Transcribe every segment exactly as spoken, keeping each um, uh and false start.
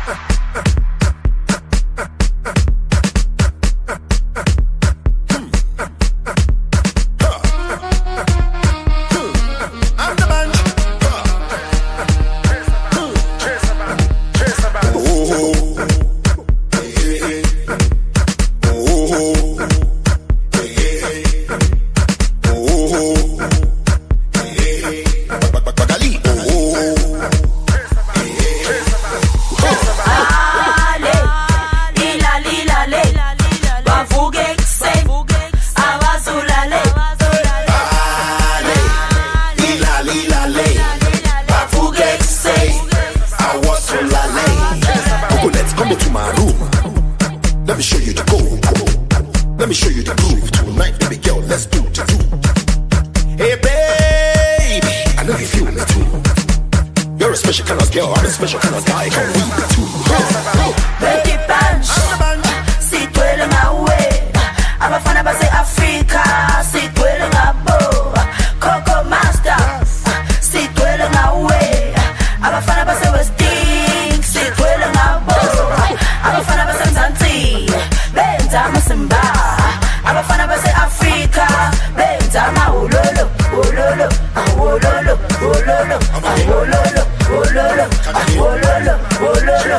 Let me show you the gold. Let me show you the groove. Tonight, baby girl, let's do the do. Hey, baby, I know you feel me too. You're a special kind of girl, I'm a special kind of guy. Can we be two? Baby punch, si tú eres una way. Abafana base Africa, si tú eres una bo. Coco Master, si tú eres una way. Abafana base West Indies, si tú eres una bo. Abafana base Mzansi, benzama Simba. Abafana base Africa, benzama Ololo, Ololo, Ololo, Ololo, Ololo, Ololo, Ololo, Ololo.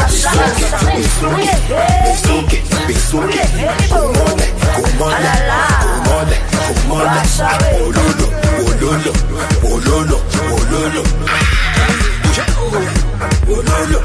Besuke, besuke, kumole, kumole, kumole, kumole, ololo, ololo, ololo, ololo, ololo.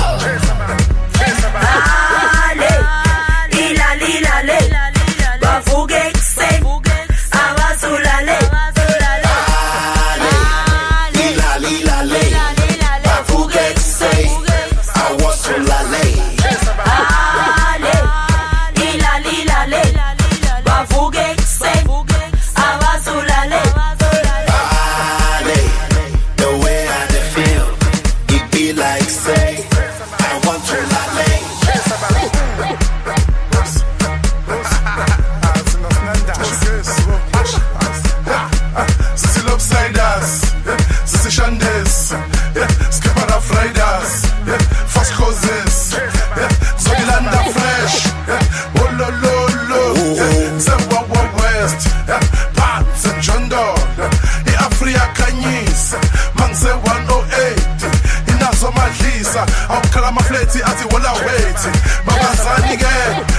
Ale, lila, lila, le, bavuge kse, abazulale. Ale, lila, lila, le, bavuge kse, awazulale. Ale, lila, lila, le, bavuge kse, abazulale. Ale, the way I feel, it be like say, I want to lale. Still upsiders, Sissy Shandes, Skipper of Riders, Fast Causes, Zolanda Fresh, oh lo lo lo, Zimbabwe West, Pats and John Doe, the Africa Canyes, Manse one oh eight, Inazo Madlisa, I'll call my flatty at the Walla Waiti, Mama Zanige.